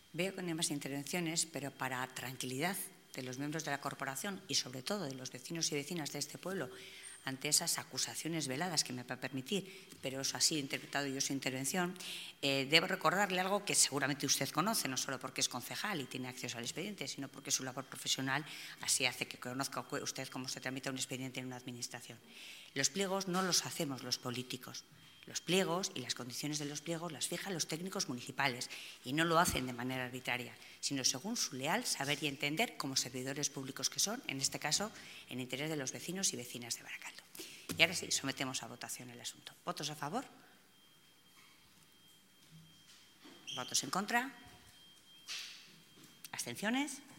Veo que no hay más intervenciones, pero para tranquilidad de los miembros de la corporación y sobre todo de los vecinos y vecinas de este pueblo ante esas acusaciones veladas que me va a permitir, pero eso así he interpretado yo su intervención, debo recordarle algo que seguramente usted conoce, no solo porque es concejal y tiene acceso al expediente, sino porque su labor profesional así hace que conozca usted cómo se tramita un expediente en una administración. Los pliegos no los hacemos los políticos. Los pliegos y las condiciones de los pliegos las fijan los técnicos municipales y no lo hacen de manera arbitraria, sino según su leal saber y entender como servidores públicos que son, en este caso, en interés de los vecinos y vecinas de Baracaldo. Y ahora sí, sometemos a votación el asunto. ¿Votos a favor? ¿Votos en contra? ¿Abstenciones?